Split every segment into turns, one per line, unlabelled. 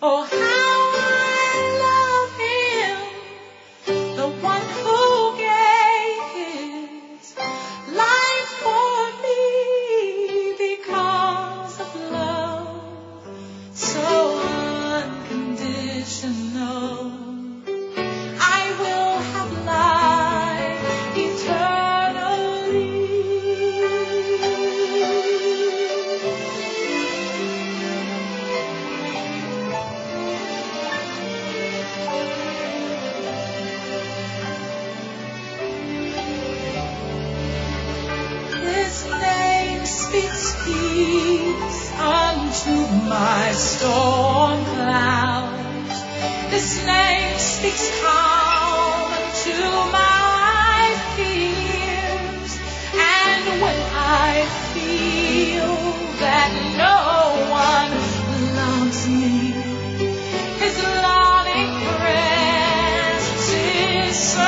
Oh, how I love him, the one who gave his life for me because of love so unconditional. I will have life eternally. This name speaks peace unto my storm clouds. This name speaks calm unto my fears. And when I feel that no one loves me, his loving presence is so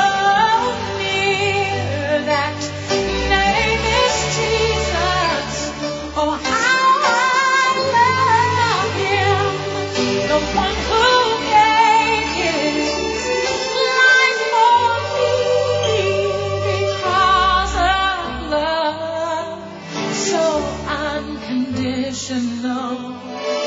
near. That name is Jesus. Oh, how I love him, the one who gave his life for me because of love so unconditional.